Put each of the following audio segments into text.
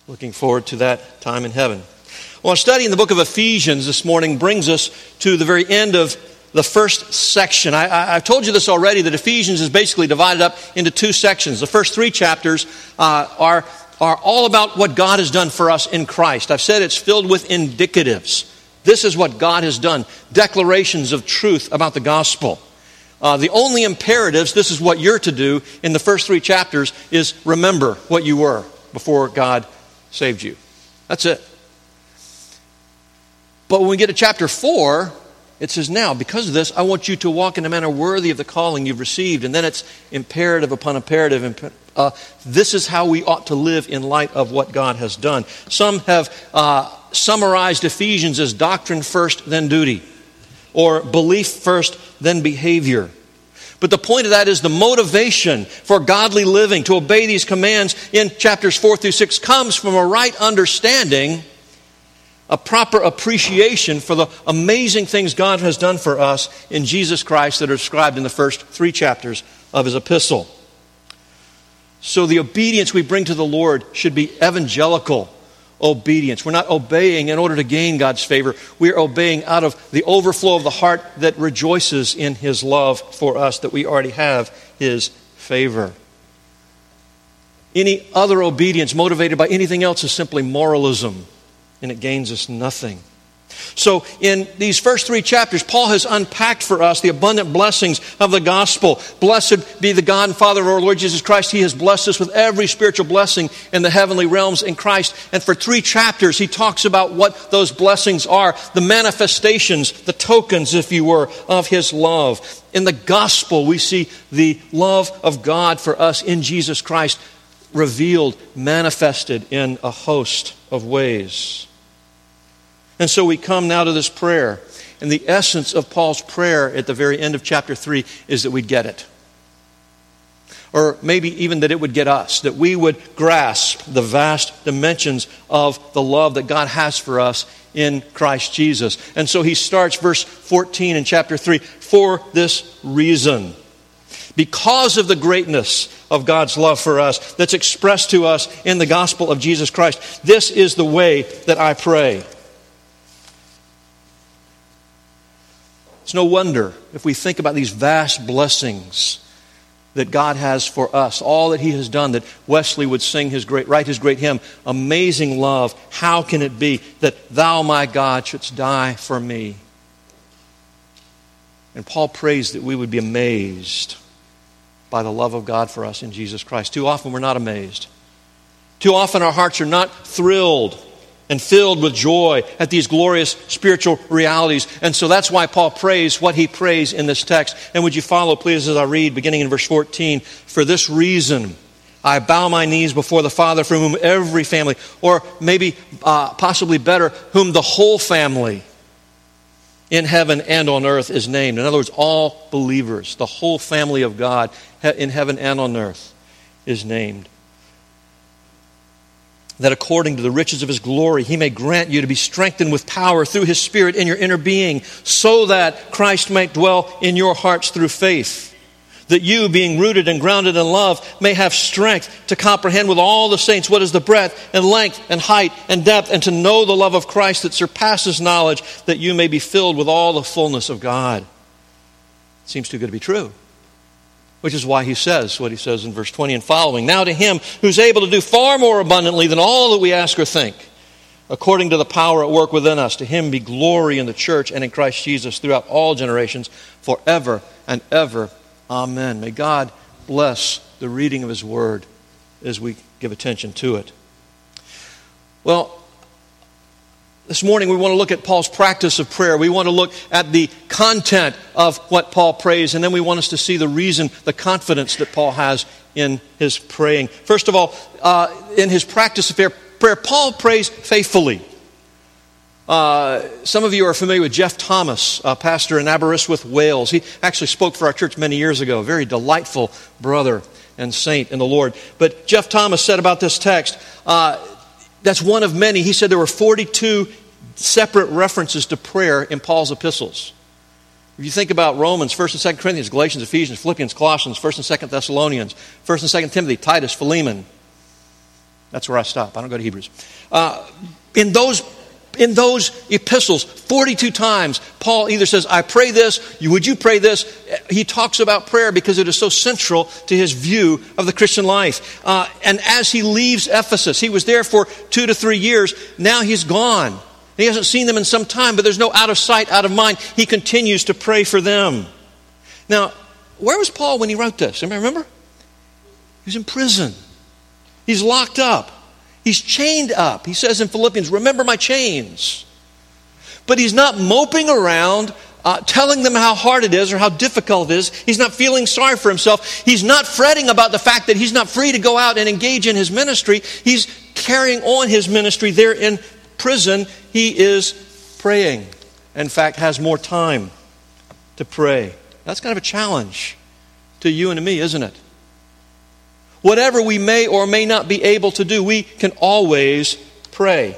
Looking forward to that time in heaven. Well, studying the book of Ephesians this morning brings us to the very end of the first section. I've told you this already, that Ephesians is basically divided up into two sections. The first three chapters are all about what God has done for us in Christ. I've said it's filled with indicatives. This is what God has done. Declarations of truth about the gospel. The only imperatives, this is what you're to do in the first three chapters, is remember what you were before God saved you. That's it. But when we get to chapter 4, it says, now, because of this, I want you to walk in a manner worthy of the calling you've received. And then it's imperative upon imperative. This is how we ought to live in light of what God has done. Some have summarized Ephesians as doctrine first, then duty. Or belief first, then behavior. But the point of that is the motivation for godly living, to obey these commands in chapters 4 through 6, comes from a right understanding, a proper appreciation for the amazing things God has done for us in Jesus Christ that are described in the first three chapters of his epistle. So the obedience we bring to the Lord should be evangelical obedience. We're not obeying in order to gain God's favor. We're obeying out of the overflow of the heart that rejoices in his love for us, that we already have his favor. Any other obedience motivated by anything else is simply moralism, and it gains us nothing. So in these first three chapters, Paul has unpacked for us the abundant blessings of the gospel. Blessed be the God and Father of our Lord Jesus Christ. He has blessed us with every spiritual blessing in the heavenly realms in Christ. And for three chapters, he talks about what those blessings are, the manifestations, the tokens, if you were, of his love. In the gospel, we see the love of God for us in Jesus Christ revealed, manifested in a host of ways. And so we come now to this prayer. And the essence of Paul's prayer at the very end of chapter 3 is that we'd get it. Or maybe even that it would get us. That we would grasp the vast dimensions of the love that God has for us in Christ Jesus. And so he starts verse 14 in chapter 3. For this reason. Because of the greatness of God's love for us that's expressed to us in the gospel of Jesus Christ. This is the way that I pray. It's no wonder if we think about these vast blessings that God has for us, all that he has done, that Wesley would write his great hymn, Amazing Love, how can it be that thou, my God, shouldst die for me? And Paul prays that we would be amazed by the love of God for us in Jesus Christ. Too often we're not amazed. Too often our hearts are not thrilled and filled with joy at these glorious spiritual realities. And so that's why Paul prays what he prays in this text. And would you follow, please, as I read, beginning in verse 14. For this reason, I bow my knees before the Father, from whom every family, or maybe possibly better, whom the whole family in heaven and on earth is named. In other words, all believers, the whole family of God in heaven and on earth is named. That according to the riches of his glory, he may grant you to be strengthened with power through his Spirit in your inner being, so that Christ might dwell in your hearts through faith. That you, being rooted and grounded in love, may have strength to comprehend with all the saints what is the breadth and length and height and depth, and to know the love of Christ that surpasses knowledge, that you may be filled with all the fullness of God. It seems too good to be true. Which is why he says what he says in verse 20 and following. Now to him who's able to do far more abundantly than all that we ask or think, according to the power at work within us, to him be glory in the church and in Christ Jesus throughout all generations, forever and ever. Amen. May God bless the reading of his word as we give attention to it. Well, this morning we want to look at Paul's practice of prayer. We want to look at the content of what Paul prays, and then we want us to see the reason, the confidence that Paul has in his praying. First of all, in his practice of prayer, Paul prays faithfully. Some of you are familiar with Jeff Thomas, a pastor in Aberystwyth, Wales. He actually spoke for our church many years ago. A very delightful brother and saint in the Lord. But Jeff Thomas said about this text, that's one of many. He said there were 42 separate references to prayer in Paul's epistles. If you think about Romans, 1st and 2nd Corinthians, Galatians, Ephesians, Philippians, Colossians, 1st and 2nd Thessalonians, 1st and 2nd Timothy, Titus, Philemon, That's where I stop. I don't go to Hebrews. In those epistles, 42 times, Paul either says, I pray this, would you pray this? He talks about prayer because it is so central to his view of the Christian life. And as he leaves Ephesus, he was there for 2 to 3 years. Now he's gone. He hasn't seen them in some time, but there's no out of sight, out of mind. He continues to pray for them. Now, where was Paul when he wrote this? Anybody remember? He was in prison. He's locked up. He's chained up. He says in Philippians, remember my chains. But he's not moping around, telling them how hard it is or how difficult it is. He's not feeling sorry for himself. He's not fretting about the fact that he's not free to go out and engage in his ministry. He's carrying on his ministry there in prison. He is praying. In fact, has more time to pray. That's kind of a challenge to you and to me, isn't it? Whatever we may or may not be able to do, we can always pray.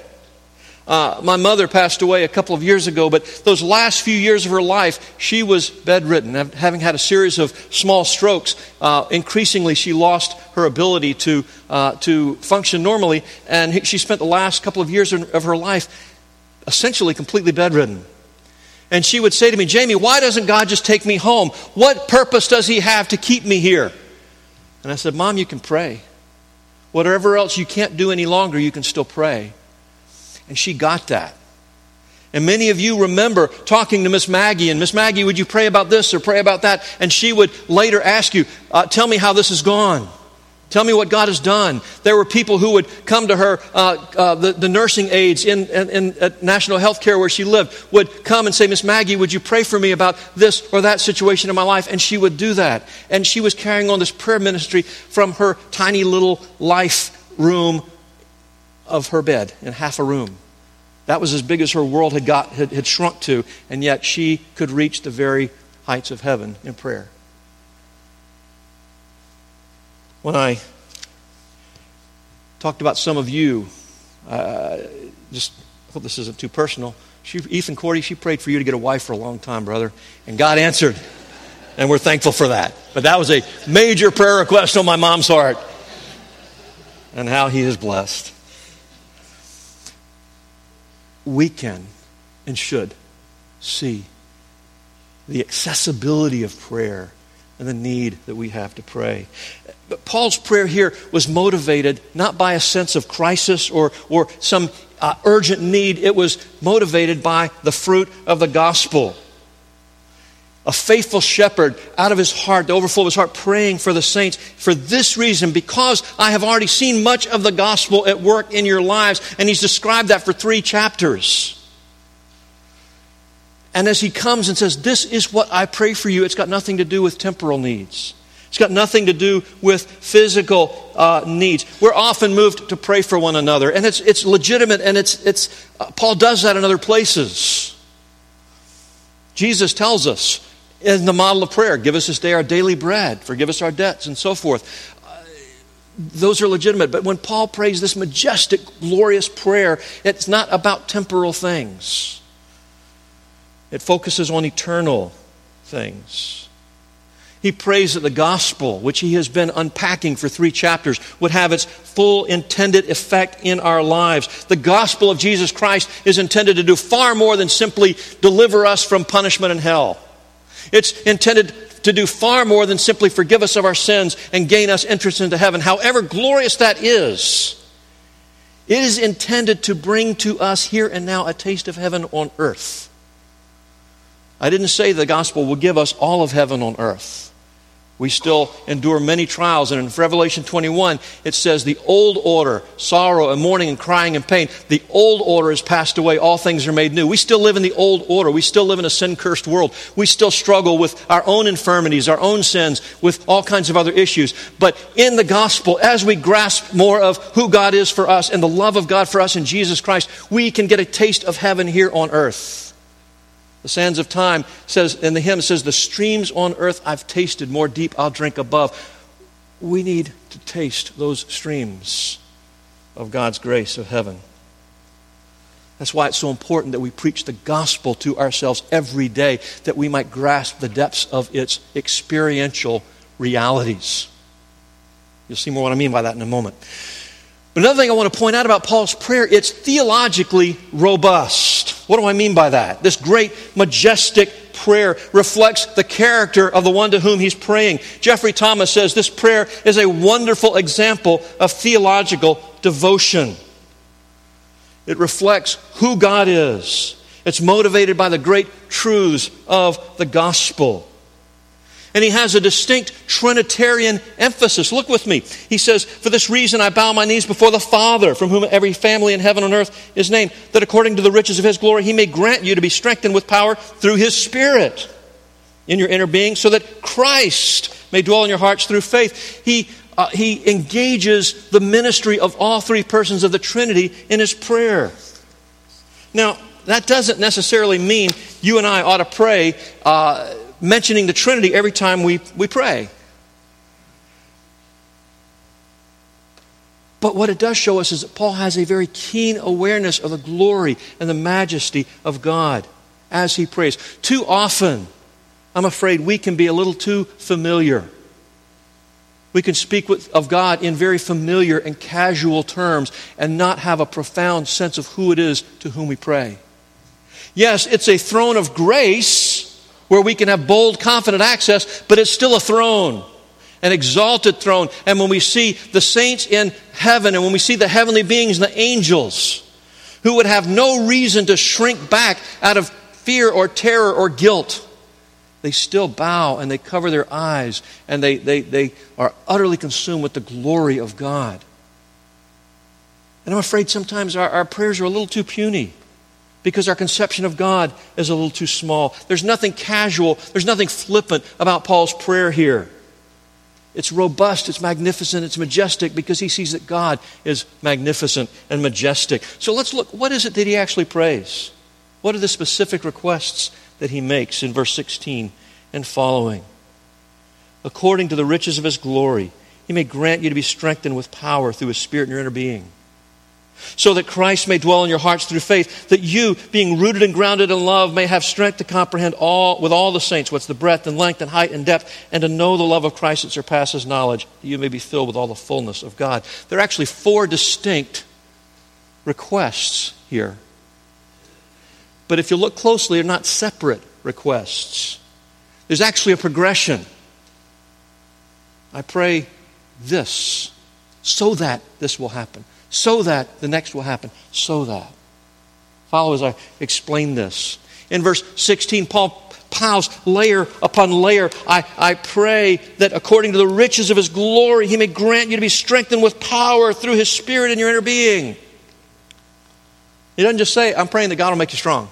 My mother passed away a couple of years ago, but those last few years of her life, she was bedridden. Having had a series of small strokes, increasingly she lost her ability to function normally, and she spent the last couple of years of her life essentially completely bedridden. And she would say to me, Jamie, why doesn't God just take me home? What purpose does He have to keep me here? And I said, Mom, you can pray. Whatever else you can't do any longer, you can still pray. And she got that. And many of you remember talking to Miss Maggie, and Miss Maggie, would you pray about this or pray about that? And she would later ask you, tell me how this has gone. Tell me what God has done. There were people who would come to her, the nursing aides at National Health Care where she lived, would come and say, Miss Maggie, would you pray for me about this or that situation in my life? And she would do that. And she was carrying on this prayer ministry from her tiny little life room of her bed, in half a room. That was as big as her world had shrunk to, and yet she could reach the very heights of heaven in prayer. When I talked about some of you, just hope this isn't too personal. Ethan Cordy, she prayed for you to get a wife for a long time, brother, and God answered, and we're thankful for that. But that was a major prayer request on my mom's heart, and how He is blessed. We can and should see the accessibility of prayer and the need that we have to pray. But Paul's prayer here was motivated not by a sense of crisis or some urgent need. It was motivated by the fruit of the gospel. A faithful shepherd out of his heart, the overflow of his heart, praying for the saints. For this reason, because I have already seen much of the gospel at work in your lives. And he's described that for 3 chapters. And as he comes and says, this is what I pray for you, it's got nothing to do with temporal needs. It's got nothing to do with physical needs. We're often moved to pray for one another. And it's legitimate, and Paul does that in other places. Jesus tells us in the model of prayer, give us this day our daily bread, forgive us our debts, and so forth. Those are legitimate. But when Paul prays this majestic, glorious prayer, it's not about temporal things. It focuses on eternal things. He prays that the gospel, which he has been unpacking for 3 chapters, would have its full intended effect in our lives. The gospel of Jesus Christ is intended to do far more than simply deliver us from punishment and hell. It's intended to do far more than simply forgive us of our sins and gain us entrance into heaven. However glorious that is, it is intended to bring to us here and now a taste of heaven on earth. I didn't say the gospel will give us all of heaven on earth. We still endure many trials. And in Revelation 21, it says the old order, sorrow and mourning and crying and pain, the old order has passed away. All things are made new. We still live in the old order. We still live in a sin-cursed world. We still struggle with our own infirmities, our own sins, with all kinds of other issues. But in the gospel, as we grasp more of who God is for us and the love of God for us in Jesus Christ, we can get a taste of heaven here on earth. The sands of time says, in the hymn says, the streams on earth I've tasted, more deep I'll drink above. We need to taste those streams of God's grace of heaven. That's why it's so important that we preach the gospel to ourselves every day, that we might grasp the depths of its experiential realities. You'll see more what I mean by that in a moment. But another thing I want to point out about Paul's prayer, it's theologically robust. What do I mean by that? This great, majestic prayer reflects the character of the one to whom he's praying. Jeffrey Thomas says this prayer is a wonderful example of theological devotion. It reflects who God is. It's motivated by the great truths of the gospel. And he has a distinct Trinitarian emphasis. Look with me. He says, "For this reason I bow my knees before the Father, from whom every family in heaven and earth is named, that according to the riches of his glory he may grant you to be strengthened with power through his Spirit in your inner being, so that Christ may dwell in your hearts through faith." He engages the ministry of all three persons of the Trinity in his prayer. Now, that doesn't necessarily mean you and I ought to pray mentioning the Trinity every time we pray. But what it does show us is that Paul has a very keen awareness of the glory and the majesty of God as he prays. Too often, I'm afraid we can be a little too familiar. We can speak of God in very familiar and casual terms and not have a profound sense of who it is to whom we pray. Yes, it's a throne of grace where we can have bold, confident access, but it's still a throne, an exalted throne. And when we see the saints in heaven, and when we see the heavenly beings and the angels, who would have no reason to shrink back out of fear or terror or guilt, they still bow and they cover their eyes and they are utterly consumed with the glory of God. And I'm afraid sometimes our prayers are a little too puny, because our conception of God is a little too small. There's nothing casual, there's nothing flippant about Paul's prayer here. It's robust, it's magnificent, it's majestic, because he sees that God is magnificent and majestic. So let's look, what is it that he actually prays? What are the specific requests that he makes in verse 16 and following? According to the riches of his glory, he may grant you to be strengthened with power through his Spirit in your inner being, so that Christ may dwell in your hearts through faith, that you, being rooted and grounded in love, may have strength to comprehend with all the saints what's the breadth and length and height and depth, and to know the love of Christ that surpasses knowledge, that you may be filled with all the fullness of God. There are actually 4 distinct requests here. But if you look closely, they're not separate requests. There's actually a progression. I pray this, so that this will happen. So that the next will happen. So that. Follow as I explain this. In verse 16, Paul piles layer upon layer. I pray that according to the riches of his glory, he may grant you to be strengthened with power through his Spirit in your inner being. He doesn't just say, I'm praying that God will make you strong.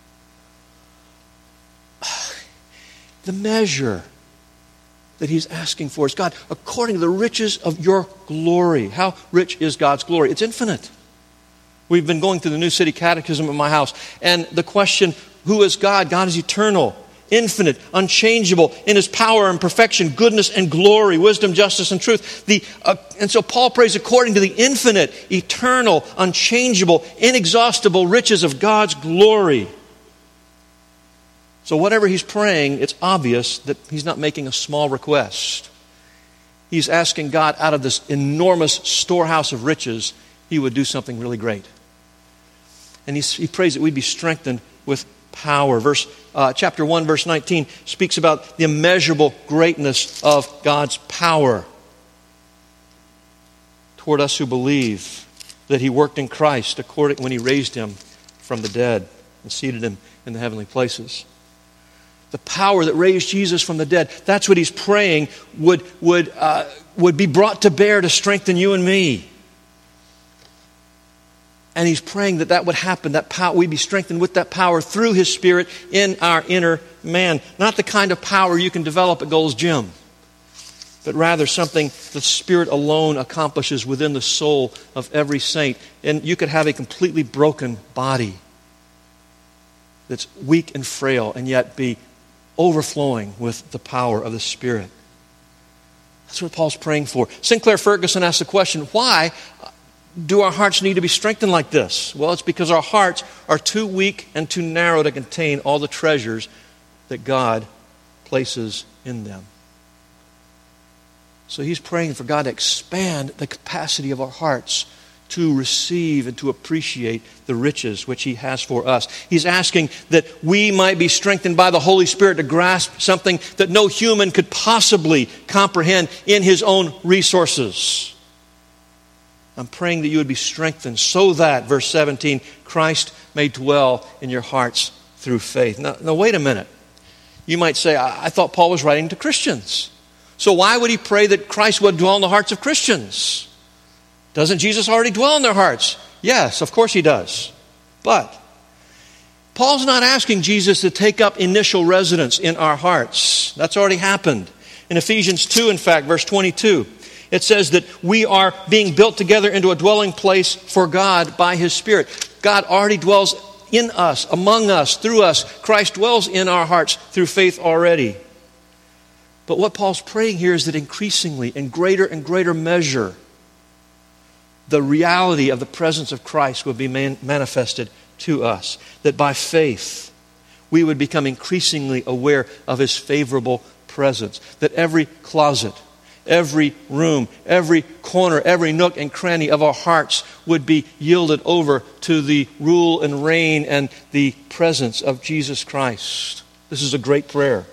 The measure that he's asking for is, God, according to the riches of your glory. How rich is God's glory? It's infinite. We've been going through the New City Catechism at my house, and the question, who is God? God is eternal, infinite, unchangeable in his power and perfection, goodness and glory, wisdom, justice, and truth. And so Paul prays according to the infinite, eternal, unchangeable, inexhaustible riches of God's glory. So whatever he's praying, it's obvious that he's not making a small request. He's asking God, out of this enormous storehouse of riches, he would do something really great. And he prays that we'd be strengthened with power. Chapter 1, verse 19 speaks about the immeasurable greatness of God's power toward us who believe that he worked in Christ when he raised him from the dead and seated him in the heavenly places. The power that raised Jesus from the dead, that's what he's praying would be brought to bear to strengthen you and me. And he's praying that would happen, that power, we'd be strengthened with that power through his Spirit in our inner man. Not the kind of power you can develop at Gold's Gym, but rather something the Spirit alone accomplishes within the soul of every saint. And you could have a completely broken body that's weak and frail and yet be overflowing with the power of the Spirit. That's what Paul's praying for. Sinclair Ferguson asked the question, why do our hearts need to be strengthened like this? Well, it's because our hearts are too weak and too narrow to contain all the treasures that God places in them. So he's praying for God to expand the capacity of our hearts to receive and to appreciate the riches which He has for us. He's asking that we might be strengthened by the Holy Spirit to grasp something that no human could possibly comprehend in his own resources. I'm praying that you would be strengthened so that, verse 17, Christ may dwell in your hearts through faith. Now wait a minute. You might say, I thought Paul was writing to Christians. So why would he pray that Christ would dwell in the hearts of Christians? Doesn't Jesus already dwell in their hearts? Yes, of course He does. But Paul's not asking Jesus to take up initial residence in our hearts. That's already happened. In Ephesians 2, in fact, verse 22, it says that we are being built together into a dwelling place for God by His Spirit. God already dwells in us, among us, through us. Christ dwells in our hearts through faith already. But what Paul's praying here is that increasingly, in greater and greater measure, the reality of the presence of Christ would be manifested to us. That by faith, we would become increasingly aware of His favorable presence. That every closet, every room, every corner, every nook and cranny of our hearts would be yielded over to the rule and reign and the presence of Jesus Christ. This is a great prayer.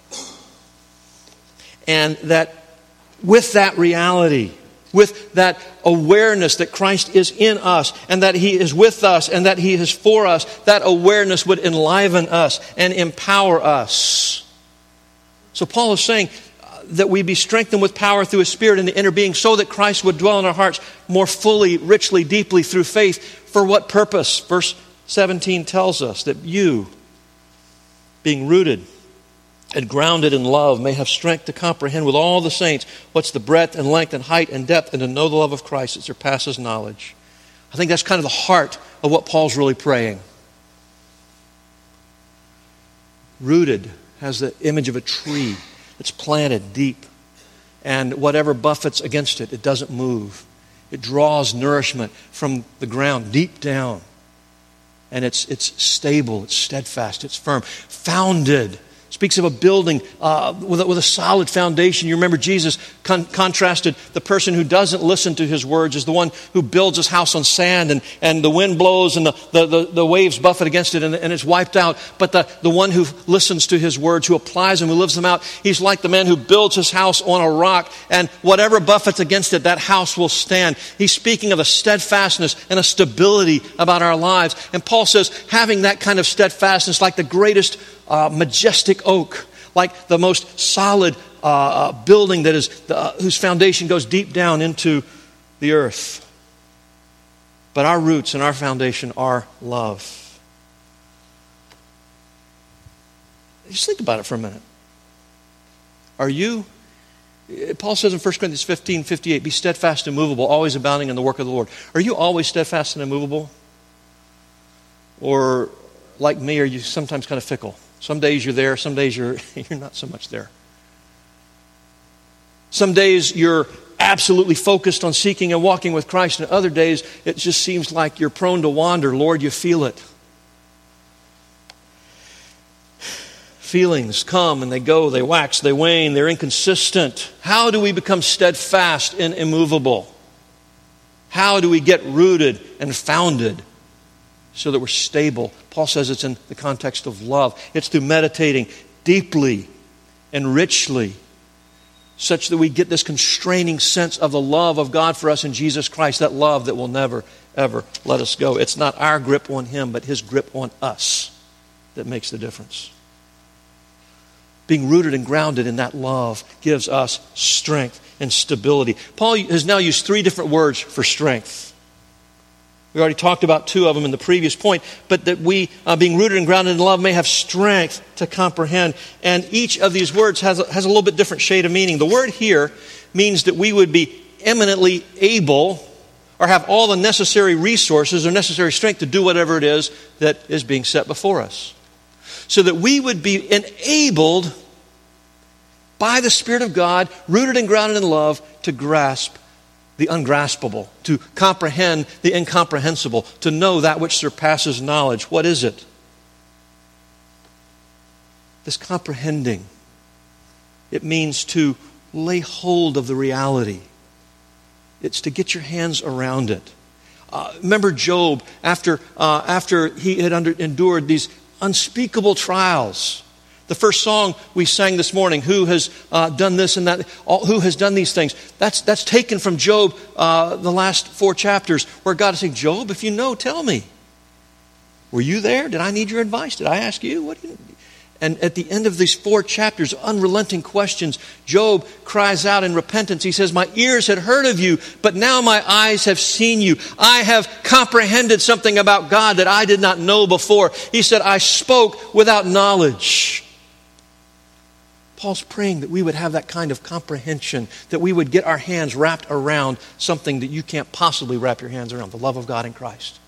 And that with that reality, with that awareness that Christ is in us and that He is with us and that He is for us, that awareness would enliven us and empower us. So Paul is saying that we be strengthened with power through His Spirit in the inner being so that Christ would dwell in our hearts more fully, richly, deeply through faith. For what purpose? Verse 17 tells us that you, being rooted and grounded in love, may have strength to comprehend with all the saints what's the breadth and length and height and depth, and to know the love of Christ that surpasses knowledge. I think that's kind of the heart of what Paul's really praying. Rooted has the image of a tree that's planted deep, and whatever buffets against it, it doesn't move. It draws nourishment from the ground deep down, and it's stable, it's steadfast, it's firm. Founded speaks of a building with a solid foundation. You remember Jesus contrasted the person who doesn't listen to His words as the one who builds his house on sand, and the wind blows and the waves buffet against it and it's wiped out. But the one who listens to His words, who applies them, who lives them out, he's like the man who builds his house on a rock, and whatever buffets against it, that house will stand. He's speaking of a steadfastness and a stability about our lives. And Paul says, having that kind of steadfastness, like the greatest majestic oak, like the most solid building that is whose foundation goes deep down into the earth. But our roots and our foundation are love. Just think about it for a minute. Are you? Paul says in 1 Corinthians 15:58, be steadfast and immovable, always abounding in the work of the Lord. Are you always steadfast and immovable? Or like me, are you sometimes kind of fickle? Some days you're there, some days you're not so much there. Some days you're absolutely focused on seeking and walking with Christ, and other days it just seems like you're prone to wander. Lord, you feel it. Feelings come and they go, they wax, they wane, they're inconsistent. How do we become steadfast and immovable? How do we get rooted and founded so that we're stable? Paul says it's in the context of love. It's through meditating deeply and richly, such that we get this constraining sense of the love of God for us in Jesus Christ, that love that will never, ever let us go. It's not our grip on Him, but His grip on us that makes the difference. Being rooted and grounded in that love gives us strength and stability. Paul has now used 3 different words for strength. We already talked about 2 of them in the previous point, but that we, being rooted and grounded in love, may have strength to comprehend. And each of these words has a little bit different shade of meaning. The word here means that we would be eminently able or have all the necessary resources or necessary strength to do whatever it is that is being set before us. So that we would be enabled by the Spirit of God, rooted and grounded in love, to grasp the ungraspable, to comprehend the incomprehensible, to know that which surpasses knowledge. What is it? This comprehending, it means to lay hold of the reality. It's to get your hands around it. Remember Job, after he had endured these unspeakable trials. The first song we sang this morning, who has done this and that, who has done these things, that's taken from Job, the last 4 chapters, where God is saying, Job, if you know, tell me. Were you there? Did I need your advice? Did I ask you? And at the end of these 4 chapters, unrelenting questions, Job cries out in repentance. He says, my ears had heard of you, but now my eyes have seen you. I have comprehended something about God that I did not know before. He said, I spoke without knowledge. Paul's praying that we would have that kind of comprehension, that we would get our hands wrapped around something that you can't possibly wrap your hands around, the love of God in Christ.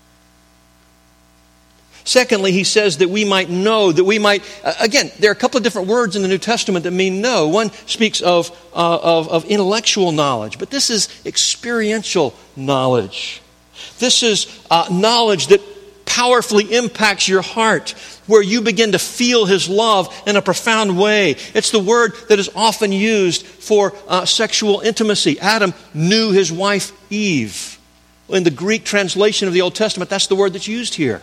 Secondly, he says that we might know, that we might, again, there are a couple of different words in the New Testament that mean know. One speaks of intellectual knowledge, but this is experiential knowledge. This is knowledge that powerfully impacts your heart, where you begin to feel His love in a profound way. It's the word that is often used for sexual intimacy. Adam knew his wife Eve. In the Greek translation of the Old Testament, that's the word that's used here.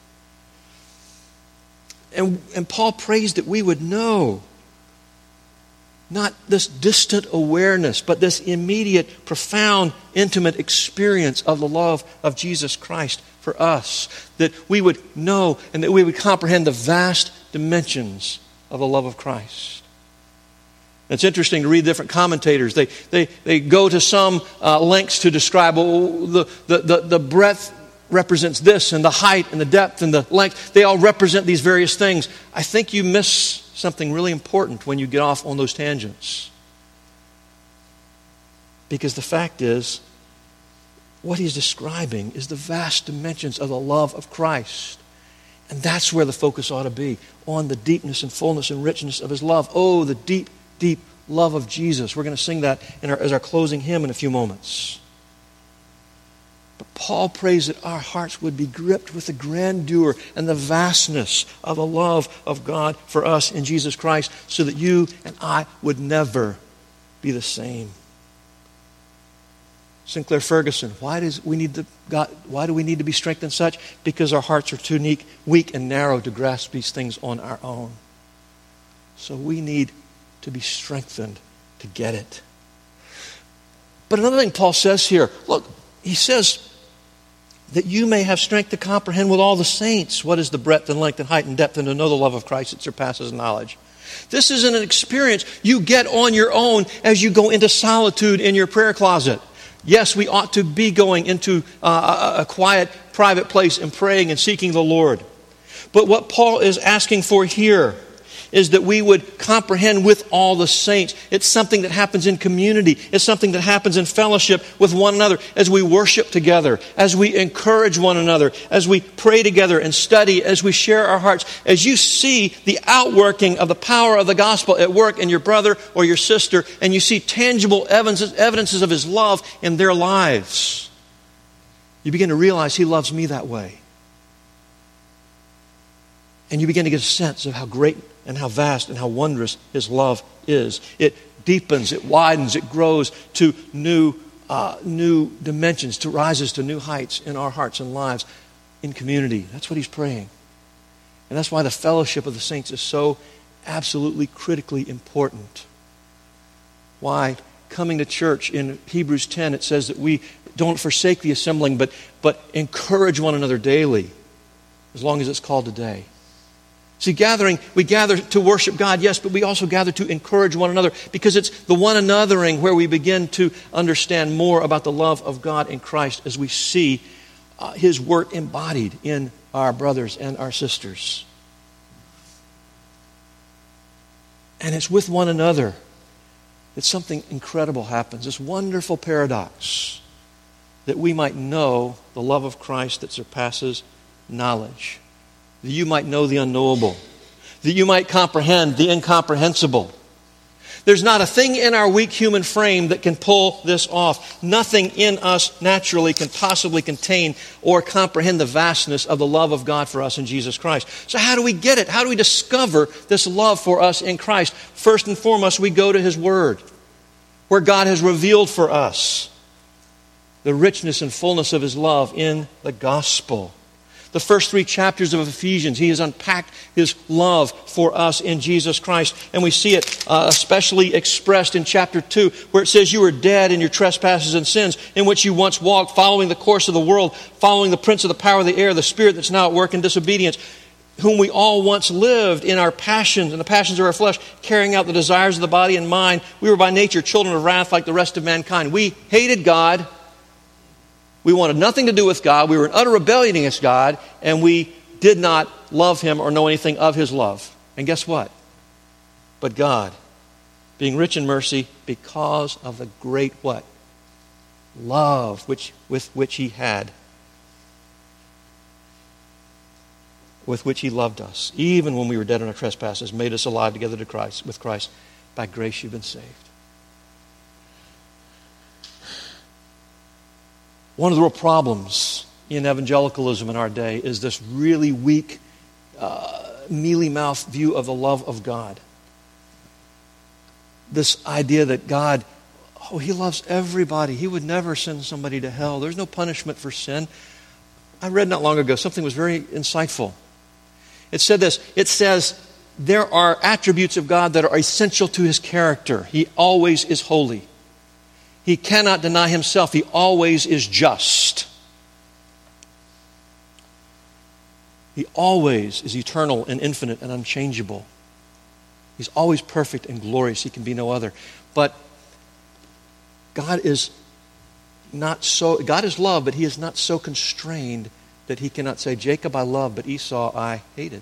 And Paul prays that we would know, not this distant awareness, but this immediate, profound, intimate experience of the love of Jesus Christ for us. That we would know and that we would comprehend the vast dimensions of the love of Christ. It's interesting to read different commentators. They go to some lengths to describe the breadth represents this, and the height and the depth and the length. They all represent these various things. I think you miss something really important when you get off on those tangents. Because the fact is, what he's describing is the vast dimensions of the love of Christ. And that's where the focus ought to be, on the deepness and fullness and richness of His love. Oh, the deep, deep love of Jesus. We're going to sing that as our closing hymn in a few moments. But Paul prays that our hearts would be gripped with the grandeur and the vastness of the love of God for us in Jesus Christ, so that you and I would never be the same. Sinclair Ferguson, why do we need to be strengthened such? Because our hearts are too weak and narrow to grasp these things on our own. So we need to be strengthened to get it. But another thing Paul says here, look, he says that you may have strength to comprehend with all the saints what is the breadth and length and height and depth, and to know the love of Christ that surpasses knowledge. This isn't an experience you get on your own as you go into solitude in your prayer closet. Yes, we ought to be going into a quiet, private place and praying and seeking the Lord. But what Paul is asking for here is that we would comprehend with all the saints. It's something that happens in community. It's something that happens in fellowship with one another as we worship together, as we encourage one another, as we pray together and study, as we share our hearts. As you see the outworking of the power of the gospel at work in your brother or your sister, and you see tangible evidences of His love in their lives, you begin to realize He loves me that way. And you begin to get a sense of how great and how vast and how wondrous His love is. It deepens, it widens, it grows to new dimensions, to rises to new heights in our hearts and lives in community. That's what he's praying. And that's why the fellowship of the saints is so absolutely critically important. Why? Coming to church, in Hebrews 10, it says that we don't forsake the assembling, but encourage one another daily, as long as it's called today. See, we gather to worship God, yes, but we also gather to encourage one another, because it's the one anothering where we begin to understand more about the love of God in Christ as we see His work embodied in our brothers and our sisters. And it's with one another that something incredible happens, this wonderful paradox, that we might know the love of Christ that surpasses knowledge. That you might know the unknowable, that you might comprehend the incomprehensible. There's not a thing in our weak human frame that can pull this off. Nothing in us naturally can possibly contain or comprehend the vastness of the love of God for us in Jesus Christ. So how do we get it? How do we discover this love for us in Christ? First and foremost, we go to His Word, where God has revealed for us the richness and fullness of His love in the gospel. The first 3 chapters of Ephesians, He has unpacked His love for us in Jesus Christ. And we see it especially expressed in chapter 2, where it says, you were dead in your trespasses and sins, in which you once walked, following the course of the world, following the prince of the power of the air, the spirit that's now at work in disobedience, whom we all once lived in our passions and the passions of our flesh, carrying out the desires of the body and mind. We were by nature children of wrath like the rest of mankind. We hated God. We wanted nothing to do with God. We were in utter rebellion against God, and we did not love Him or know anything of His love. And guess what? But God, being rich in mercy, because of the great what? Love with which He loved us, even when we were dead in our trespasses, made us alive together with Christ. By grace you've been saved. One of the real problems in evangelicalism in our day is this really weak, mealy-mouthed view of the love of God. This idea that God, He loves everybody. He would never send somebody to hell. There's no punishment for sin. I read not long ago something was very insightful. It said this. It says, there are attributes of God that are essential to His character. He always is holy. He cannot deny Himself. He always is just. He always is eternal and infinite and unchangeable. He's always perfect and glorious. He can be no other. But God is love, but He is not so constrained that He cannot say, Jacob I loved, but Esau I hated.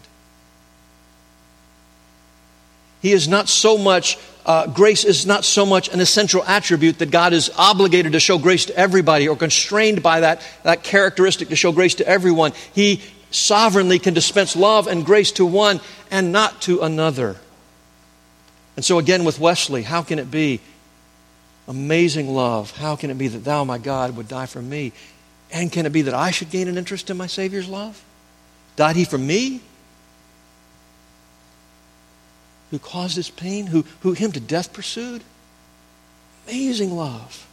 He is not so much, grace is not so much an essential attribute that God is obligated to show grace to everybody or constrained by that characteristic to show grace to everyone. He sovereignly can dispense love and grace to one and not to another. And so again with Wesley, how can it be amazing love? How can it be that Thou, my God, would die for me? And can it be that I should gain an interest in my Savior's love? Died He for me? Who caused His pain? Who Him to death pursued? Amazing love.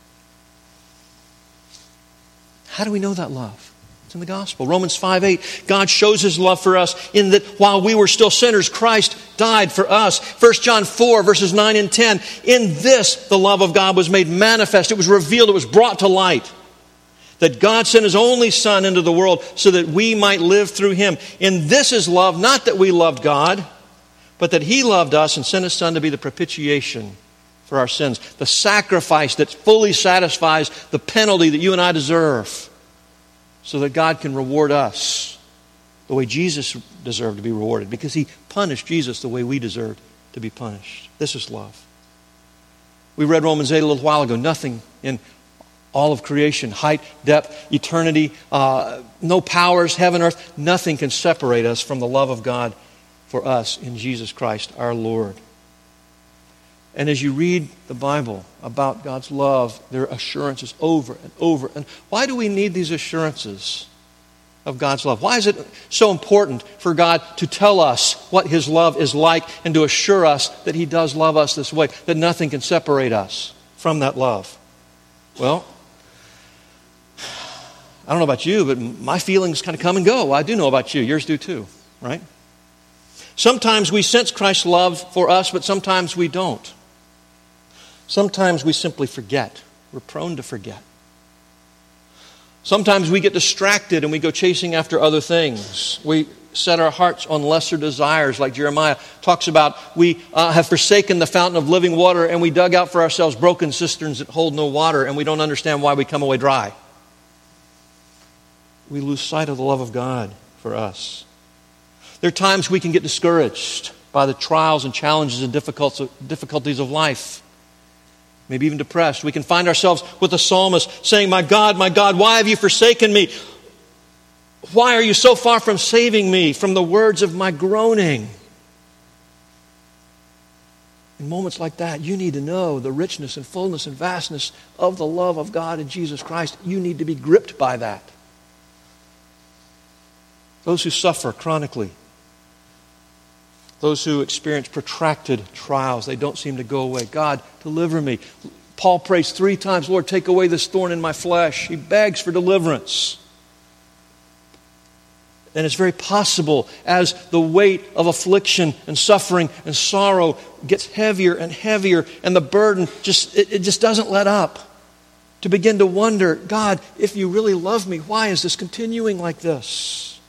How do we know that love? It's in the gospel. Romans 5:8, God shows His love for us in that while we were still sinners, Christ died for us. 1 John 4, verses 9 and 10, in this the love of God was made manifest. It was revealed. It was brought to light. That God sent His only Son into the world so that we might live through Him. In this is love, not that we loved God, but that He loved us and sent His Son to be the propitiation for our sins. The sacrifice that fully satisfies the penalty that you and I deserve. So that God can reward us the way Jesus deserved to be rewarded. Because He punished Jesus the way we deserved to be punished. This is love. We read Romans 8 a little while ago. Nothing in all of creation, height, depth, eternity, no powers, heaven, earth, nothing can separate us from the love of God for us in Jesus Christ our Lord. And as you read the Bible about God's love, there are assurances over and over. And why do we need these assurances of God's love? Why is it so important for God to tell us what His love is like and to assure us that He does love us this way, that nothing can separate us from that love? Well, I don't know about you, but my feelings kind of come and go. I do know about you. Yours do too, right? Sometimes we sense Christ's love for us, but sometimes we don't. Sometimes we simply forget. We're prone to forget. Sometimes we get distracted and we go chasing after other things. We set our hearts on lesser desires, like Jeremiah talks about. We have forsaken the fountain of living water and we dug out for ourselves broken cisterns that hold no water, and we don't understand why we come away dry. We lose sight of the love of God for us. There are times we can get discouraged by the trials and challenges and difficulties of life. Maybe even depressed. We can find ourselves with the psalmist saying, my God, why have you forsaken me? Why are you so far from saving me from the words of my groaning? In moments like that, you need to know the richness and fullness and vastness of the love of God in Jesus Christ. You need to be gripped by that. Those who suffer chronically, those who experience protracted trials, they don't seem to go away. God, deliver me. Paul prays 3 times, Lord, take away this thorn in my flesh. He begs for deliverance. And it's very possible as the weight of affliction and suffering and sorrow gets heavier and heavier and the burden just doesn't let up, to begin to wonder, God, if you really love me, why is this continuing like this?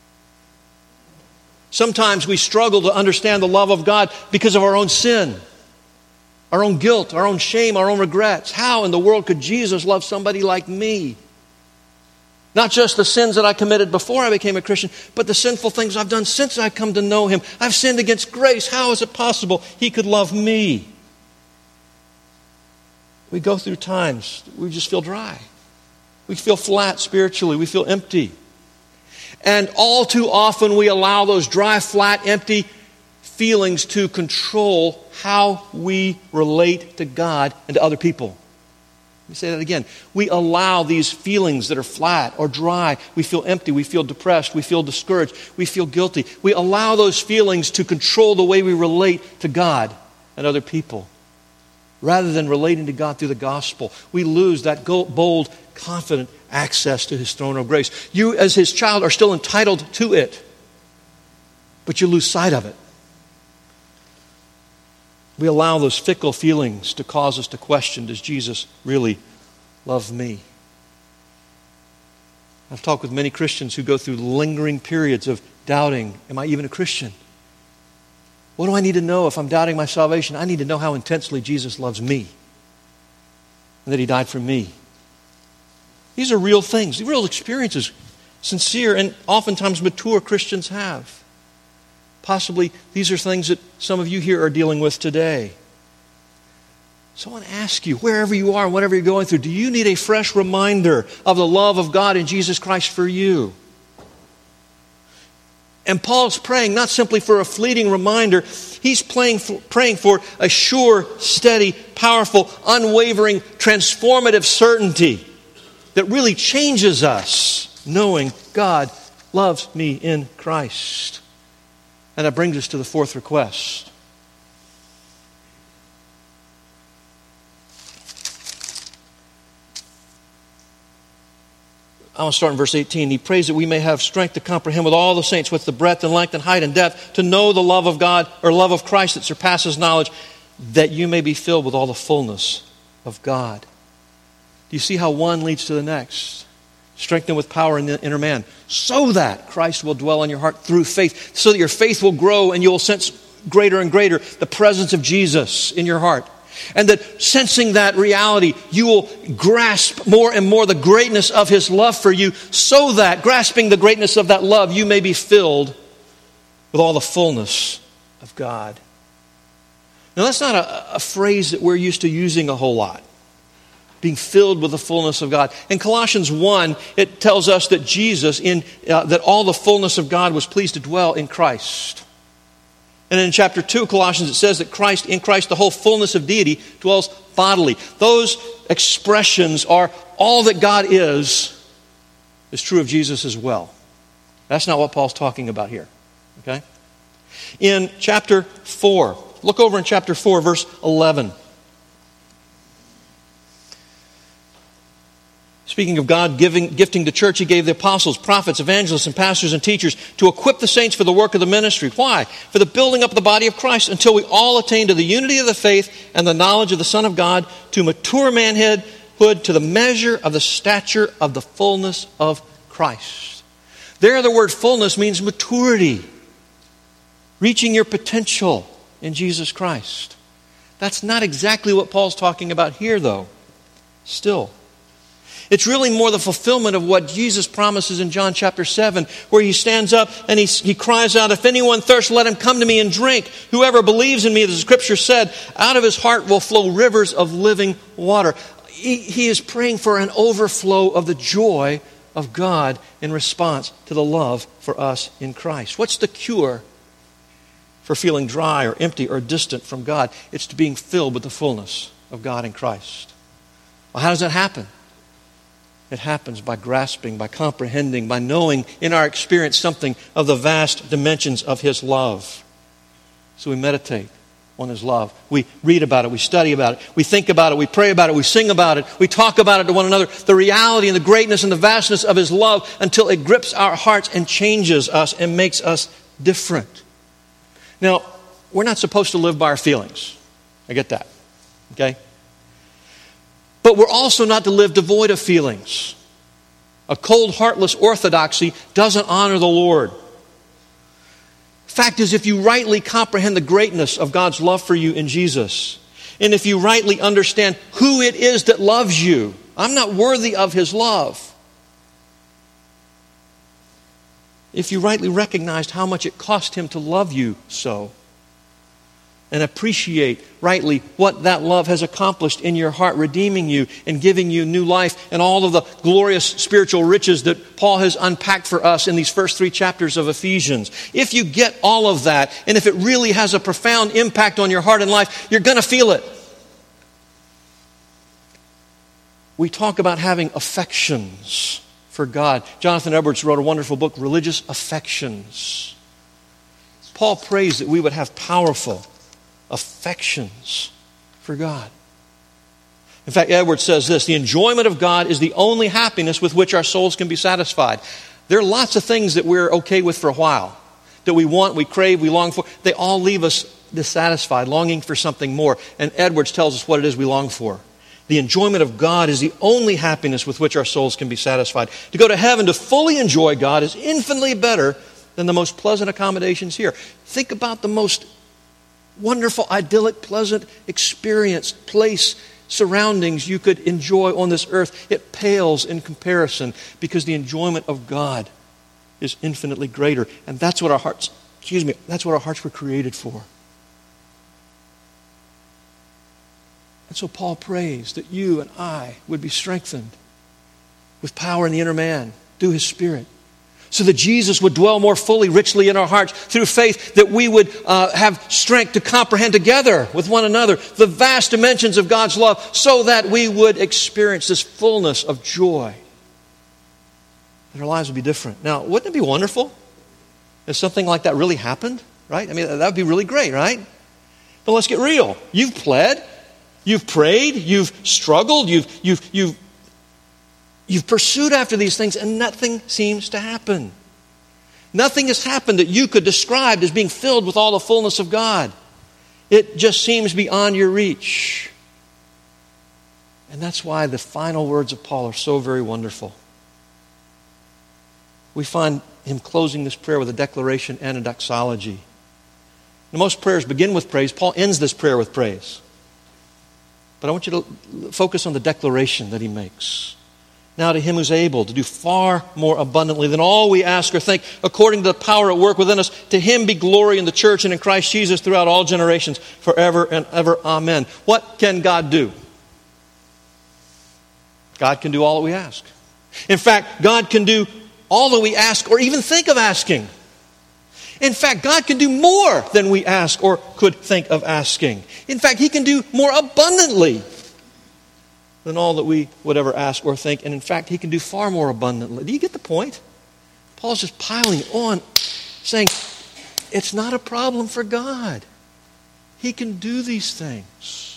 Sometimes we struggle to understand the love of God because of our own sin, our own guilt, our own shame, our own regrets. How in the world could Jesus love somebody like me? Not just the sins that I committed before I became a Christian, but the sinful things I've done since I've come to know Him. I've sinned against grace. How is it possible He could love me? We go through times we just feel dry. We feel flat spiritually. We feel empty. And all too often we allow those dry, flat, empty feelings to control how we relate to God and to other people. Let me say that again. We allow these feelings that are flat or dry. We feel empty. We feel depressed. We feel discouraged. We feel guilty. We allow those feelings to control the way we relate to God and other people. Rather than relating to God through the gospel, we lose that bold, confident access to His throne of grace. You, as His child, are still entitled to it, but you lose sight of it. We allow those fickle feelings to cause us to question, does Jesus really love me? I've talked with many Christians who go through lingering periods of doubting, am I even a Christian? What do I need to know if I'm doubting my salvation? I need to know how intensely Jesus loves me and that He died for me. These are real things, real experiences, sincere and oftentimes mature Christians have. Possibly these are things that some of you here are dealing with today. So I want to ask you, wherever you are, whatever you're going through, do you need a fresh reminder of the love of God in Jesus Christ for you? And Paul's praying not simply for a fleeting reminder, he's praying for a sure, steady, powerful, unwavering, transformative certainty that really changes us, knowing God loves me in Christ. And that brings us to the 4th request. I want to start in verse 18. He prays that we may have strength to comprehend with all the saints, with the breadth and length and height and depth, to know the love of God, or love of Christ that surpasses knowledge, that you may be filled with all the fullness of God. Do you see how one leads to the next? Strengthened with power in the inner man, so that Christ will dwell in your heart through faith, so that your faith will grow and you will sense greater and greater the presence of Jesus in your heart. And that sensing that reality, you will grasp more and more the greatness of His love for you, so that, grasping the greatness of that love, you may be filled with all the fullness of God. Now that's not a phrase that we're used to using a whole lot. Being filled with the fullness of God. In Colossians 1, it tells us that Jesus, that all the fullness of God was pleased to dwell in Christ. And in chapter 2 of Colossians, it says that in Christ, the whole fullness of deity dwells bodily. Those expressions are all that God is true of Jesus as well. That's not what Paul's talking about here. Okay? In chapter 4, look over in chapter 4, verse 11. Speaking of God gifting the church, He gave the apostles, prophets, evangelists, and pastors and teachers to equip the saints for the work of the ministry. Why? For the building up of the body of Christ until we all attain to the unity of the faith and the knowledge of the Son of God, to mature manhood, to the measure of the stature of the fullness of Christ. There, the word fullness means maturity. Reaching your potential in Jesus Christ. That's not exactly what Paul's talking about here, though. Still. It's really more the fulfillment of what Jesus promises in John chapter 7, where He stands up and he cries out, if anyone thirsts, let him come to me and drink. Whoever believes in me, as the Scripture said, out of his heart will flow rivers of living water. He is praying for an overflow of the joy of God in response to the love for us in Christ. What's the cure for feeling dry or empty or distant from God? It's to being filled with the fullness of God in Christ. Well, how does that happen? It happens by grasping, by comprehending, by knowing in our experience something of the vast dimensions of His love. So we meditate on His love. We read about it, we study about it, we think about it, we pray about it, we sing about it, we talk about it to one another, the reality and the greatness and the vastness of His love until it grips our hearts and changes us and makes us different. Now, we're not supposed to live by our feelings. I get that. Okay? But we're also not to live devoid of feelings. A cold, heartless orthodoxy doesn't honor the Lord. Fact is, if you rightly comprehend the greatness of God's love for you in Jesus, and if you rightly understand who it is that loves you, I'm not worthy of His love. If you rightly recognized how much it cost Him to love you so, and appreciate rightly what that love has accomplished in your heart, redeeming you and giving you new life and all of the glorious spiritual riches that Paul has unpacked for us in these first 3 chapters of Ephesians. If you get all of that, and if it really has a profound impact on your heart and life, you're going to feel it. We talk about having affections for God. Jonathan Edwards wrote a wonderful book, Religious Affections. Paul prays that we would have powerful affections for God. In fact, Edwards says this: the enjoyment of God is the only happiness with which our souls can be satisfied. There are lots of things that we're okay with for a while, that we want, we crave, we long for. They all leave us dissatisfied, longing for something more. And Edwards tells us what it is we long for. The enjoyment of God is the only happiness with which our souls can be satisfied. To go to heaven, to fully enjoy God, is infinitely better than the most pleasant accommodations here. Think about the most wonderful, idyllic, pleasant experience, place, surroundings you could enjoy on this earth. It pales in comparison because the enjoyment of God is infinitely greater. And that's what our hearts, that's what our hearts were created for. And so Paul prays that you and I would be strengthened with power in the inner man through His Spirit, so that Jesus would dwell more fully, richly in our hearts through faith, that we would have strength to comprehend together with one another the vast dimensions of God's love, so that we would experience this fullness of joy. And our lives would be different. Now, wouldn't it be wonderful if something like that really happened? Right? I mean, that would be really great, right? But let's get real. You've pled, you've prayed, you've struggled, you've pursued after these things, and nothing seems to happen. Nothing has happened that you could describe as being filled with all the fullness of God. It just seems beyond your reach. And that's why the final words of Paul are so very wonderful. We find him closing this prayer with a declaration and a doxology. Now, most prayers begin with praise. Paul ends this prayer with praise. But I want you to focus on the declaration that he makes. Now to Him who's able to do far more abundantly than all we ask or think, according to the power at work within us, to Him be glory in the church and in Christ Jesus throughout all generations, forever and ever. Amen. What can God do? God can do all that we ask. In fact, God can do all that we ask or even think of asking. In fact, God can do more than we ask or could think of asking. In fact, He can do more abundantly than all that we would ever ask or think. And in fact, He can do far more abundantly. Do you get the point? Paul's just piling on, saying, it's not a problem for God. He can do these things.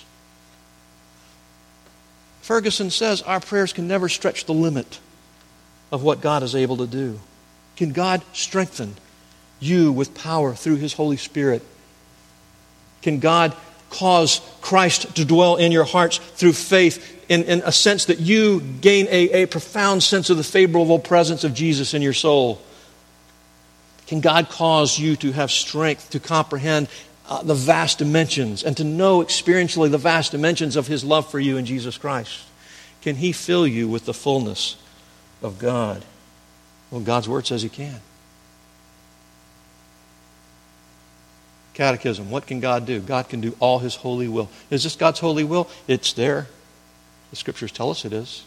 Ferguson says our prayers can never stretch the limit of what God is able to do. Can God strengthen you with power through His Holy Spirit? Can God cause Christ to dwell in your hearts through faith in a sense that you gain a profound sense of the favorable presence of Jesus in your soul? Can God cause you to have strength to comprehend the vast dimensions and to know experientially the vast dimensions of His love for you in Jesus Christ? Can He fill you with the fullness of God? Well, God's Word says He can. Catechism, what can God do? God can do all His holy will. Is this God's holy will? It's there. The Scriptures tell us it is.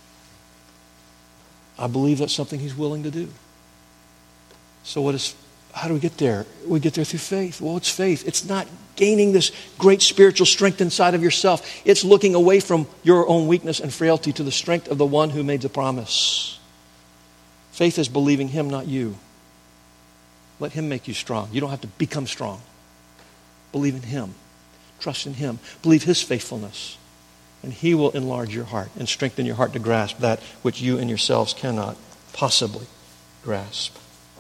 I believe that's something He's willing to do. So how do we get there? We get there through faith. Well, it's faith. It's not gaining this great spiritual strength inside of yourself. It's looking away from your own weakness and frailty to the strength of the one who made the promise. Faith is believing Him, not you. Let Him make you strong. You don't have to become strong. Believe in Him. Trust in Him. Believe His faithfulness. And He will enlarge your heart and strengthen your heart to grasp that which you and yourselves cannot possibly grasp.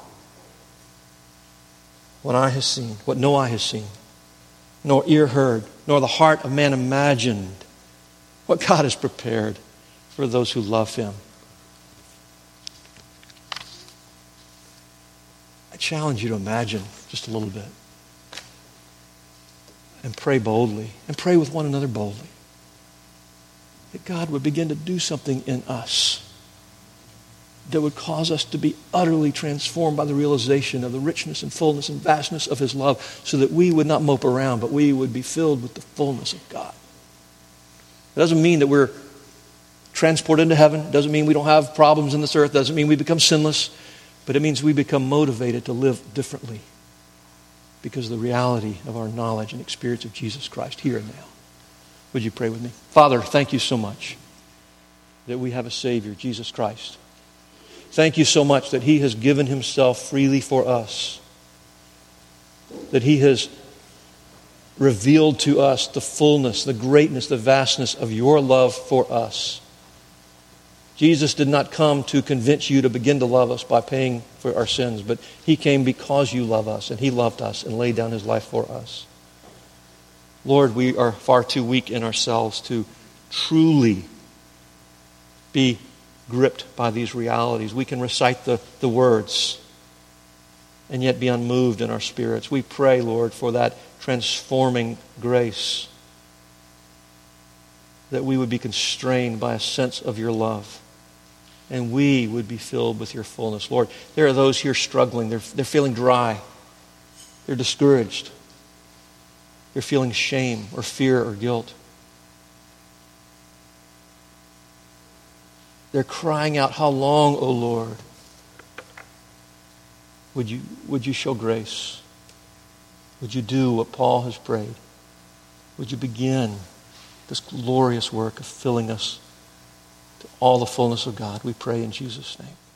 What eye has seen, what no eye has seen, nor ear heard, nor the heart of man imagined, what God has prepared for those who love Him. I challenge you to imagine just a little bit. And pray boldly. And pray with one another boldly. That God would begin to do something in us that would cause us to be utterly transformed by the realization of the richness and fullness and vastness of His love, so that we would not mope around, but we would be filled with the fullness of God. It doesn't mean that we're transported into heaven. It doesn't mean we don't have problems in this earth. It doesn't mean we become sinless. But it means we become motivated to live differently because of the reality of our knowledge and experience of Jesus Christ here and now. Would you pray with me? Father, thank you so much that we have a Savior, Jesus Christ. Thank you so much that He has given Himself freely for us. That He has revealed to us the fullness, the greatness, the vastness of your love for us. Jesus did not come to convince you to begin to love us by paying for our sins, but He came because you love us, and He loved us and laid down His life for us. Lord, we are far too weak in ourselves to truly be gripped by these realities. We can recite the words and yet be unmoved in our spirits. We pray, Lord, for that transforming grace, that we would be constrained by a sense of your love, and we would be filled with your fullness. Lord, there are those here struggling. They're feeling dry. They're discouraged. They're feeling shame or fear or guilt. They're crying out, how long, O Lord? Would you show grace? Would you do what Paul has prayed? Would you begin this glorious work of filling us to all the fullness of God? We pray in Jesus' name.